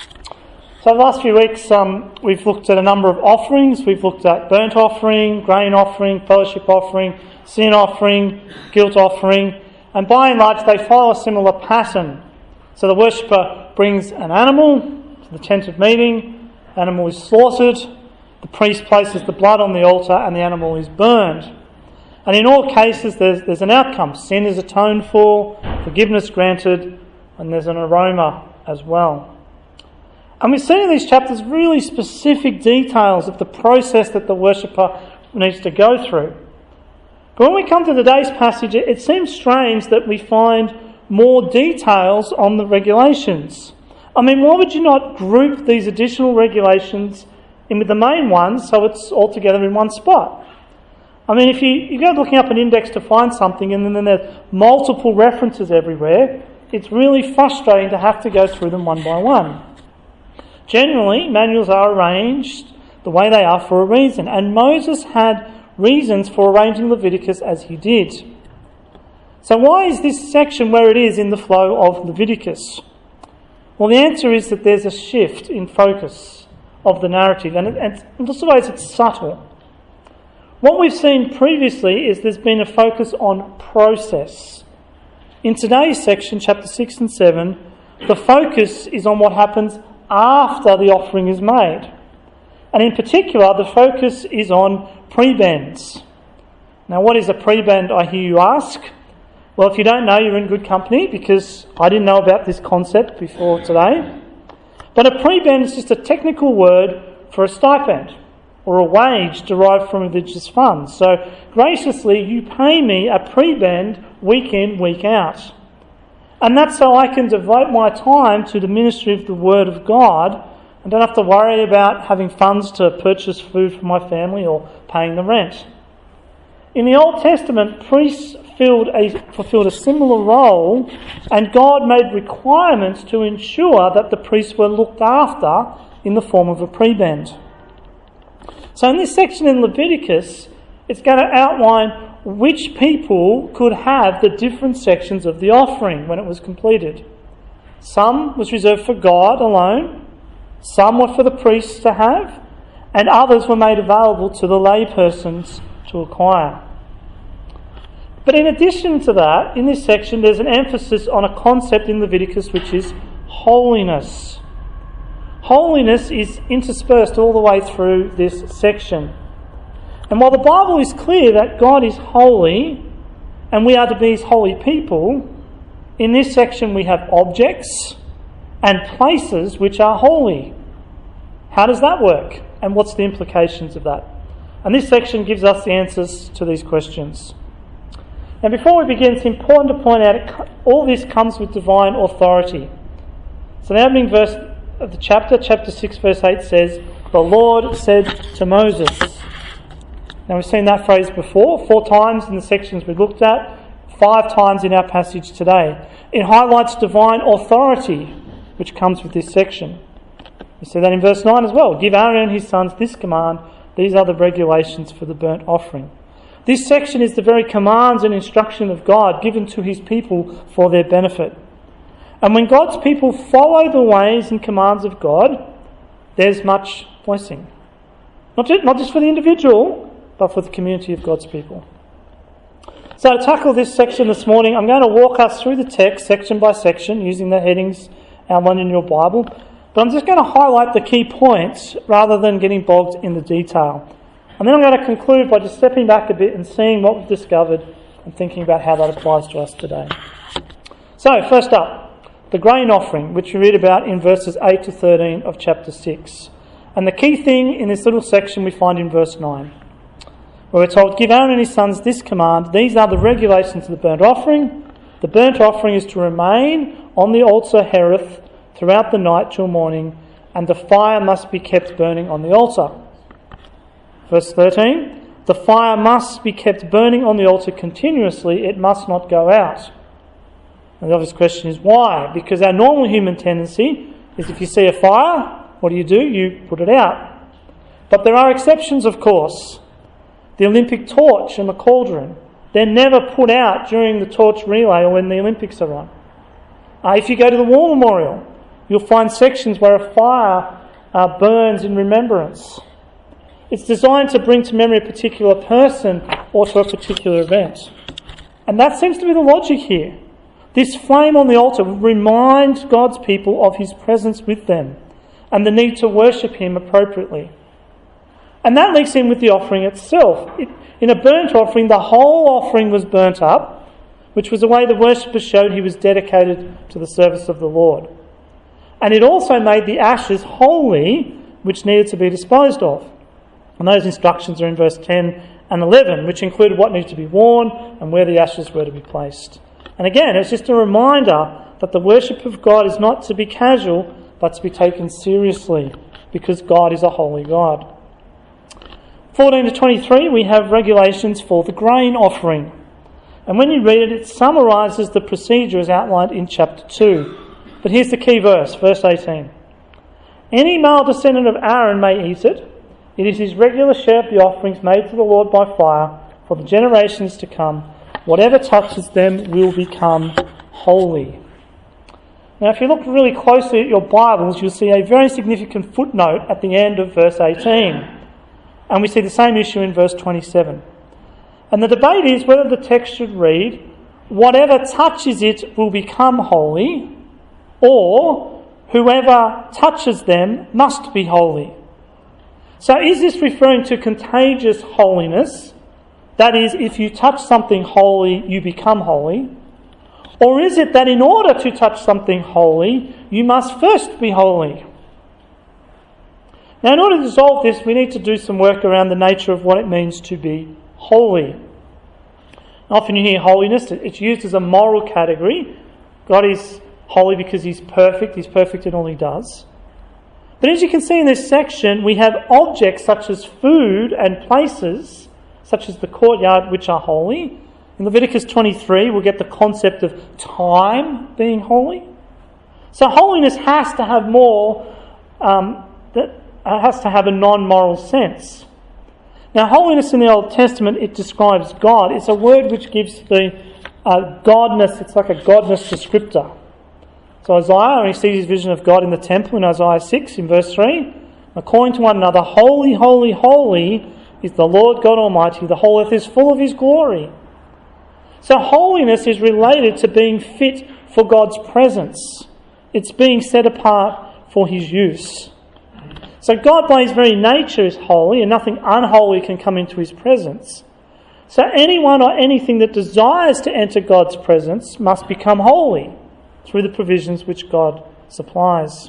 So the last few weeks we've looked at a number of offerings. We've looked at burnt offering, grain offering, fellowship offering, sin offering, guilt offering, and by and large they follow a similar pattern. So the worshipper brings an animal to the tent of meeting, the animal is slaughtered, the priest places the blood on the altar and the animal is burned. And in all cases there's an outcome. Sin is atoned for, forgiveness granted, and there's an aroma as well. And we've seen in these chapters really specific details of the process that the worshipper needs to go through. But when we come to today's passage, it seems strange that we find more details on the regulations. I mean, why would you not group these additional regulations in with the main ones so it's all together in one spot? I mean, if you go looking up an index to find something and then there's multiple references everywhere, it's really frustrating to have to go through them one by one. Generally, manuals are arranged the way they are for a reason, and Moses had reasons for arranging Leviticus as he did. So why is this section where it is in the flow of Leviticus? Well, the answer is that there's a shift in focus of the narrative, and in lots of ways it's subtle. What we've seen previously is there's been a focus on process. In today's section, chapter 6 and 7, the focus is on what happens after the offering is made. And in particular, the focus is on prebends. Now, what is a prebend, I hear you ask? Well, if you don't know, you're in good company, because I didn't know about this concept before today. But a prebend is just a technical word for a stipend or a wage derived from religious funds. So, graciously, you pay me a prebend week in, week out. And that's so I can devote my time to the ministry of the Word of God and don't have to worry about having funds to purchase food for my family or paying the rent. In the Old Testament, priests fulfilled a similar role, and God made requirements to ensure that the priests were looked after in the form of a prebend. So in this section in Leviticus, it's going to outline which people could have the different sections of the offering when it was completed. Some was reserved for God alone, some were for the priests to have, and others were made available to the laypersons to acquire. But in addition to that, in this section there's an emphasis on a concept in Leviticus which is holiness. Holiness is interspersed all the way through this section. And while the Bible is clear that God is holy and we are to be His holy people, in this section we have objects and places which are holy. How does that work? And what's the implications of that? And this section gives us the answers to these questions. Now, before we begin, it's important to point out all this comes with divine authority. So the opening verse of the chapter 6 verse 8 says, "The Lord said to Moses." Now, we've seen that phrase before, 4 times in the sections we looked at, 5 times in our passage today. It highlights divine authority, which comes with this section. We see that in verse 9 as well. "Give Aaron and his sons this command. These are the regulations for the burnt offering." This section is the very commands and instruction of God given to His people for their benefit. And when God's people follow the ways and commands of God, there's much blessing. Not just for the individual, but for the community of God's people. So to tackle this section this morning, I'm going to walk us through the text section by section using the headings outlined in your Bible. But I'm just going to highlight the key points rather than getting bogged in the detail. And then I'm going to conclude by just stepping back a bit and seeing what we've discovered and thinking about how that applies to us today. So first up, the grain offering, which we read about in verses 8 to 13 of chapter 6. And the key thing in this little section we find in verse 9. Where we're told, "Give Aaron and his sons this command. These are the regulations of the burnt offering. The burnt offering is to remain on the altar Hereth throughout the night till morning, and the fire must be kept burning on the altar." Verse 13, "The fire must be kept burning on the altar continuously. It must not go out." And the obvious question is why? Because our normal human tendency is if you see a fire, what do? You put it out. But there are exceptions, of course. The Olympic torch and the cauldron, they're never put out during the torch relay or when the Olympics are on. If you go to the War Memorial, You'll find sections where a fire burns in remembrance. It's designed to bring to memory a particular person or to a particular event. And that seems to be the logic here. This flame on the altar reminds God's people of his presence with them and the need to worship him appropriately. And that links in with the offering itself. In a burnt offering, the whole offering was burnt up, which was a way the worshipper showed he was dedicated to the service of the Lord. And it also made the ashes holy, which needed to be disposed of. And those instructions are in verse 10 and 11, which included what needed to be worn and where the ashes were to be placed. And again, it's just a reminder that the worship of God is not to be casual, but to be taken seriously, because God is a holy God. 14 to 23, we have regulations for the grain offering. And when you read it, it summarises the procedure as outlined in chapter 2. But here's the key verse, verse 18. Any male descendant of Aaron may eat it. It is his regular share of the offerings made to the Lord by fire for the generations to come. Whatever touches them will become holy. Now, if you look really closely at your Bibles, you'll see a very significant footnote at the end of verse 18. And we see the same issue in verse 27. And the debate is whether the text should read, whatever touches it will become holy, or whoever touches them must be holy. So is this referring to contagious holiness? That is, if you touch something holy, you become holy. Or is it that in order to touch something holy, you must first be holy? Now, in order to resolve this, we need to do some work around the nature of what it means to be holy. Often you hear holiness, it's used as a moral category. God is holy because he's perfect in all he does. But as you can see in this section, we have objects such as food and places, such as the courtyard, which are holy. In Leviticus 23, we'll get the concept of time being holy. So holiness has to have more, has to have a non-moral sense. Now, holiness in the Old Testament, it describes God. It's a word which gives the godness, it's like a godness descriptor. So Isaiah, when he sees his vision of God in the temple in Isaiah 6 in verse 3, calling to one another, holy, holy, holy is the Lord God Almighty. The whole earth is full of his glory. So holiness is related to being fit for God's presence. It's being set apart for his use. So God by his very nature is holy, and nothing unholy can come into his presence. So anyone or anything that desires to enter God's presence must become holy through the provisions which God supplies.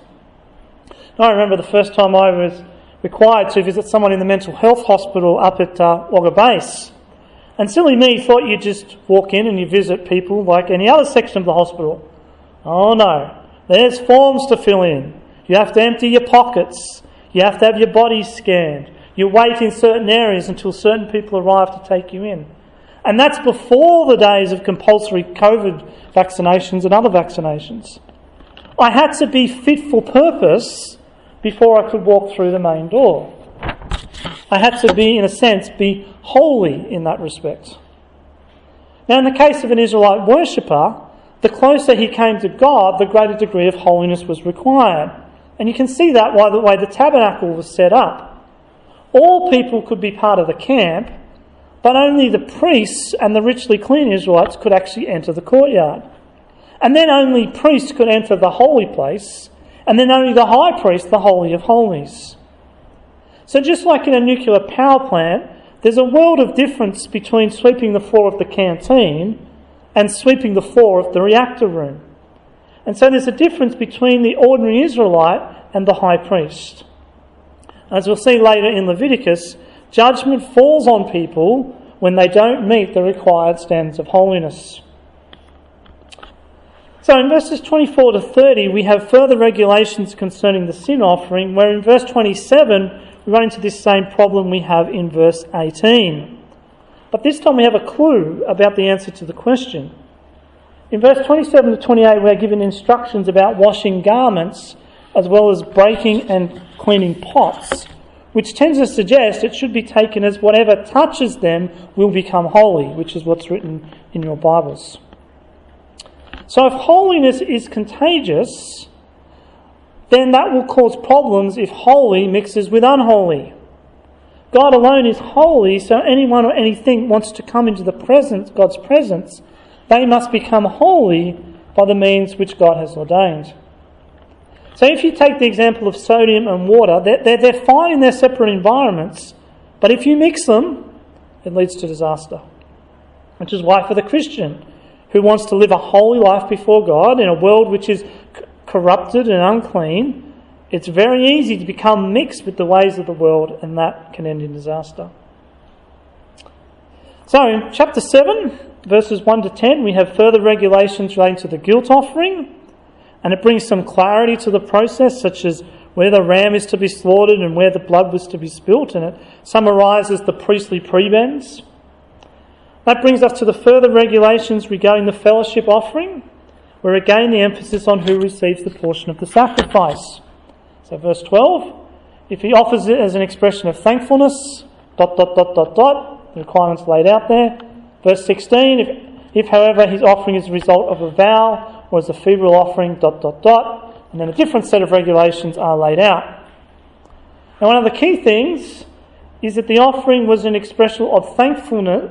I remember the first time I was required to visit someone in the mental health hospital up at Wagga Base. And silly me thought you just walk in and you visit people like any other section of the hospital. Oh no, there's forms to fill in. You have to empty your pockets. You have to have your body scanned. You wait in certain areas until certain people arrive to take you in. And that's before the days of compulsory COVID vaccinations and other vaccinations. I had to be fit for purpose before I could walk through the main door. I had to be, in a sense, be holy in that respect. Now, in the case of an Israelite worshipper, the closer he came to God, the greater degree of holiness was required. And you can see that by the way the tabernacle was set up. All people could be part of the camp, but only the priests and the richly clean Israelites could actually enter the courtyard. And then only priests could enter the holy place, and then only the high priest, the Holy of Holies. So just like in a nuclear power plant, there's a world of difference between sweeping the floor of the canteen and sweeping the floor of the reactor room. And so there's a difference between the ordinary Israelite and the high priest. As we'll see later in Leviticus, judgment falls on people when they don't meet the required standards of holiness. So in verses 24 to 30, we have further regulations concerning the sin offering, where in verse 27, we run into this same problem we have in verse 18. But this time we have a clue about the answer to the question. In verse 27 to 28, we are given instructions about washing garments, as well as breaking and cleaning pots, which tends to suggest it should be taken as whatever touches them will become holy, which is what's written in your Bibles. So if holiness is contagious, then that will cause problems if holy mixes with unholy. God alone is holy, so anyone or anything wants to come into God's presence, they must become holy by the means which God has ordained. So if you take the example of sodium and water, they're fine in their separate environments, but if you mix them, it leads to disaster. Which is why for the Christian who wants to live a holy life before God in a world which is corrupted and unclean, it's very easy to become mixed with the ways of the world, and that can end in disaster. So in chapter 7, verses 1 to 10, we have further regulations relating to the guilt offering, and it brings some clarity to the process, such as where the ram is to be slaughtered and where the blood was to be spilt, and it summarises the priestly prebends. That brings us to the further regulations regarding the fellowship offering, where again the emphasis on who receives the portion of the sacrifice. So verse 12, if he offers it as an expression of thankfulness, ... the requirements laid out there. Verse 16, if however his offering is a result of a vow or as a febrile offering, ... and then a different set of regulations are laid out. Now one of the key things is that the offering was an expression of thankfulness.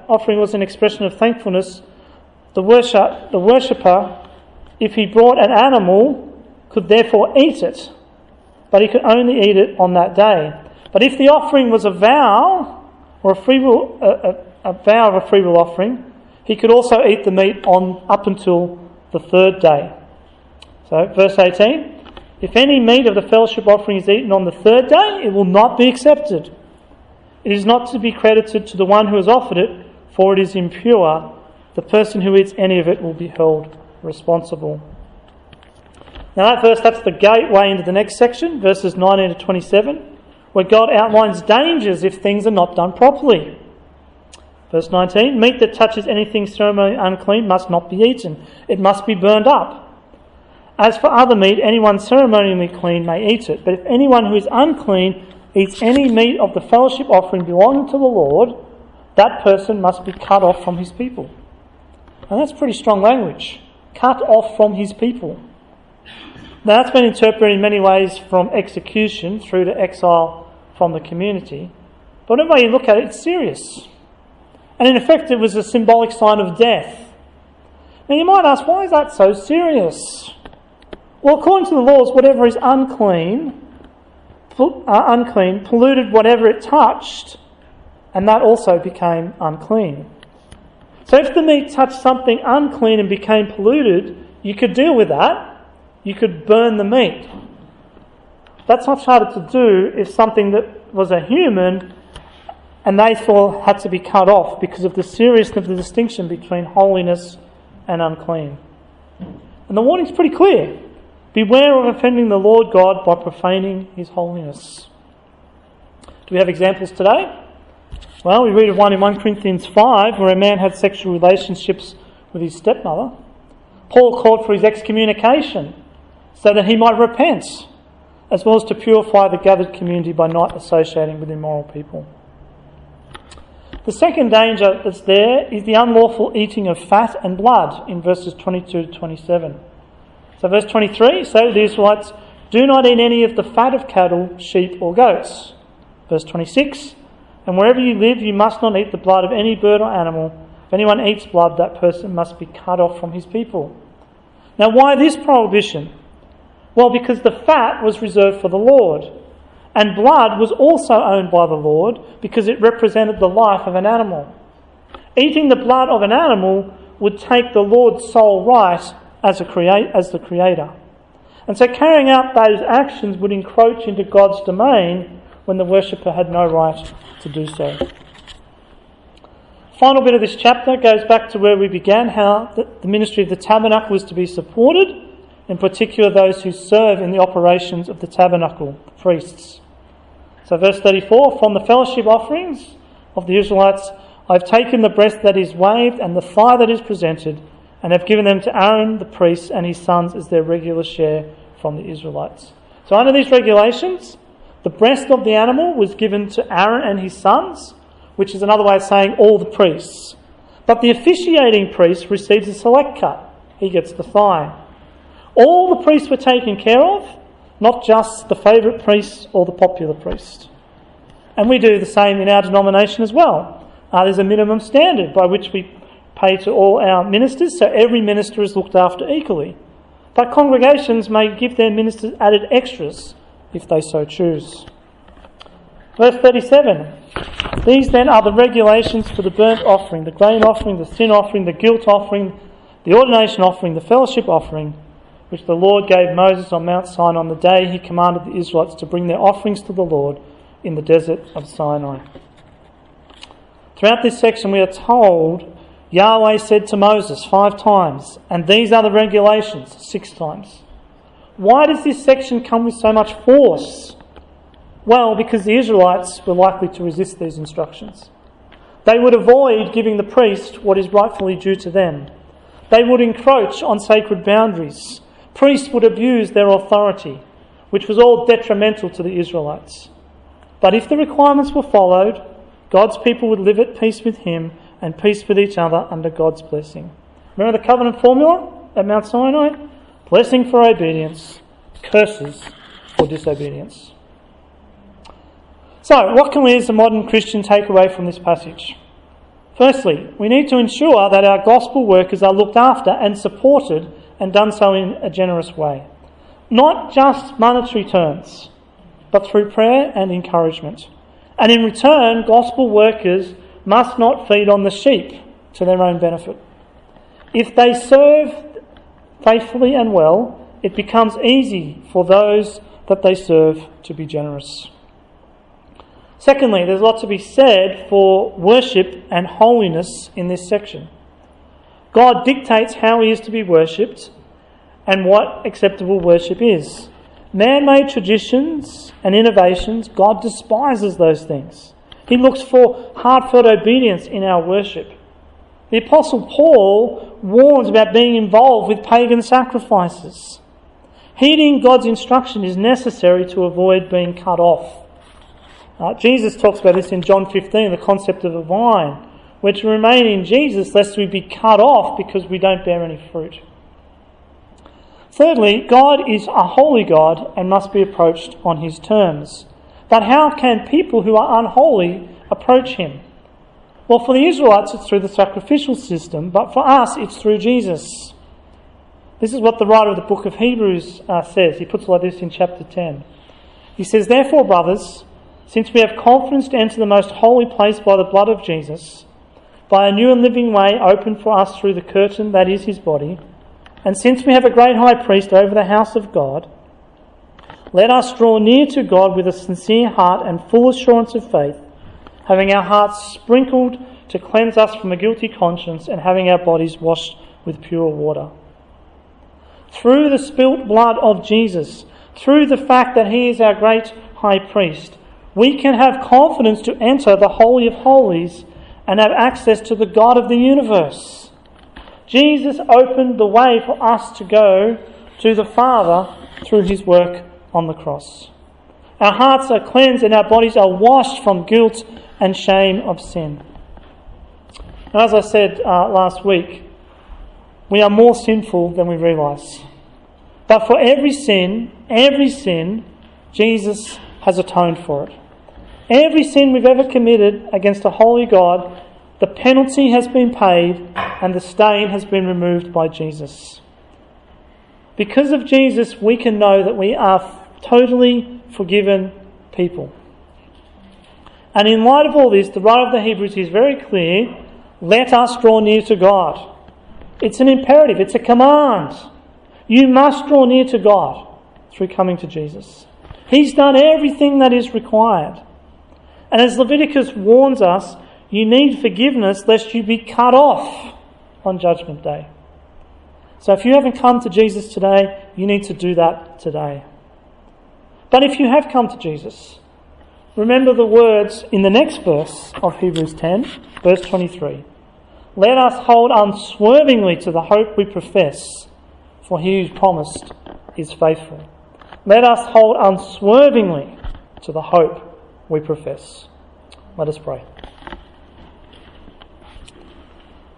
The worshipper, if he brought an animal, could therefore eat it, but he could only eat it on that day. But if the offering was a vow, or a vow of a free will offering, he could also eat the meat up until the third day. So, verse 18, if any meat of the fellowship offering is eaten on the third day, it will not be accepted. It is not to be credited to the one who has offered it, for it is impure. The person who eats any of it will be held responsible. Now that verse, that's the gateway into the next section, verses 19 to 27, where God outlines dangers if things are not done properly. Verse 19, meat that touches anything ceremonially unclean must not be eaten. It must be burned up. As for other meat, anyone ceremonially clean may eat it. But if anyone who is unclean eats any meat of the fellowship offering belonging to the Lord, that person must be cut off from his people. And that's pretty strong language. Cut off from his people. Now that's been interpreted in many ways from execution through to exile from the community. But whatever way you look at it, it's serious. And in effect, it was a symbolic sign of death. Now you might ask, why is that so serious? Well, according to the laws, whatever is unclean polluted whatever it touched, and that also became unclean. So if the meat touched something unclean and became polluted, you could deal with that. You could burn the meat. That's much harder to do if something that was a human and therefore had to be cut off because of the seriousness of the distinction between holiness and unclean. And the warning's pretty clear. Beware of offending the Lord God by profaning his holiness. Do we have examples today? Well, we read of one in 1 Corinthians 5 where a man had sexual relationships with his stepmother. Paul called for his excommunication so that he might repent, as well as to purify the gathered community by not associating with immoral people. The second danger that's there is the unlawful eating of fat and blood in verses 22 to 27. So verse 23, so to the Israelites, do not eat any of the fat of cattle, sheep or goats. Verse 26, and wherever you live you must not eat the blood of any bird or animal. If anyone eats blood, that person must be cut off from his people. Now why this prohibition? Well, because the fat was reserved for the Lord, and blood was also owned by the Lord because it represented the life of an animal. Eating the blood of an animal would take the Lord's sole right as the Creator. And so carrying out those actions would encroach into God's domain when the worshipper had no right to do so. Final bit of this chapter goes back to where we began, how the ministry of the tabernacle was to be supported, in particular those who serve in the operations of the tabernacle, the priests. So verse 34, from the fellowship offerings of the Israelites, I have taken the breast that is waved and the thigh that is presented, and have given them to Aaron the priest and his sons as their regular share from the Israelites. So under these regulations, the breast of the animal was given to Aaron and his sons, which is another way of saying all the priests. But the officiating priest receives a select cut. He gets the thigh. All the priests were taken care of, not just the favourite priest or the popular priest. And we do the same in our denomination as well. There's a minimum standard by which we pay to all our ministers, so every minister is looked after equally. But congregations may give their ministers added extras if they so choose. Verse 37. These then are the regulations for the burnt offering, the grain offering, the sin offering, the guilt offering, the ordination offering, the fellowship offering, which the Lord gave Moses on Mount Sinai on the day he commanded the Israelites to bring their offerings to the Lord in the desert of Sinai. Throughout this section we are told Yahweh said to Moses 5 times, and these are the regulations 6 times. Why does this section come with so much force? Well, because the Israelites were likely to resist these instructions. They would avoid giving the priest what is rightfully due to them. They would encroach on sacred boundaries. Priests would abuse their authority, which was all detrimental to the Israelites. But if the requirements were followed, God's people would live at peace with him and peace with each other under God's blessing. Remember the covenant formula at Mount Sinai? Blessing for obedience, curses for disobedience. So, what can we as a modern Christian take away from this passage? Firstly, we need to ensure that our gospel workers are looked after and supported, and done so in a generous way. Not just monetary terms, but through prayer and encouragement. And in return, gospel workers must not feed on the sheep to their own benefit. If they serve faithfully and well, it becomes easy for those that they serve to be generous. Secondly, there's a lot to be said for worship and holiness in this section. God dictates how he is to be worshipped and what acceptable worship is. Man-made traditions and innovations, God despises those things. He looks for heartfelt obedience in our worship. The Apostle Paul warns about being involved with pagan sacrifices. Heeding God's instruction is necessary to avoid being cut off. Jesus talks about this in John 15, the concept of a vine. We're to remain in Jesus lest we be cut off because we don't bear any fruit. Thirdly, God is a holy God and must be approached on his terms. But how can people who are unholy approach him? Well, for the Israelites it's through the sacrificial system, but for us it's through Jesus. This is what the writer of the book of Hebrews says. He puts it like this in chapter 10. He says, "Therefore, brothers, since we have confidence to enter the most holy place by the blood of Jesus, by a new and living way opened for us through the curtain that is his body, and since we have a great high priest over the house of God, let us draw near to God with a sincere heart and full assurance of faith, having our hearts sprinkled to cleanse us from a guilty conscience and having our bodies washed with pure water." Through the spilt blood of Jesus, through the fact that he is our great high priest, we can have confidence to enter the Holy of Holies and have access to the God of the universe. Jesus opened the way for us to go to the Father through his work on the cross. Our hearts are cleansed and our bodies are washed from guilt and shame of sin. Now, as I said last week, we are more sinful than we realise. But for every sin, Jesus has atoned for it. Every sin we've ever committed against a holy God, the penalty has been paid and the stain has been removed by Jesus. Because of Jesus, we can know that we are totally forgiven people. And in light of all this, the writer of the Hebrews is very clear, let us draw near to God. It's an imperative, it's a command. You must draw near to God through coming to Jesus. He's done everything that is required. And as Leviticus warns us, you need forgiveness lest you be cut off on Judgment Day. So if you haven't come to Jesus today, you need to do that today. But if you have come to Jesus, remember the words in the next verse of Hebrews 10, verse 23. Let us hold unswervingly to the hope we profess, for he who promised is faithful. Let us hold unswervingly to the hope we profess. Let us pray.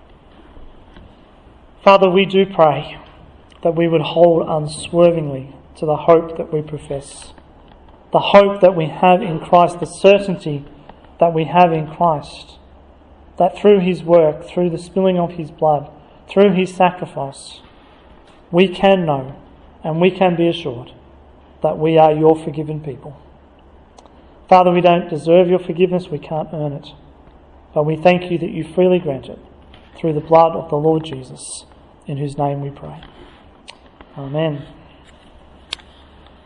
Father, we do pray that we would hold unswervingly to the hope that we profess. The hope that we have in Christ, the certainty that we have in Christ. That through his work, through the spilling of his blood, through his sacrifice, we can know and we can be assured that we are your forgiven people. Father, we don't deserve your forgiveness, we can't earn it. But we thank you that you freely grant it through the blood of the Lord Jesus, in whose name we pray. Amen.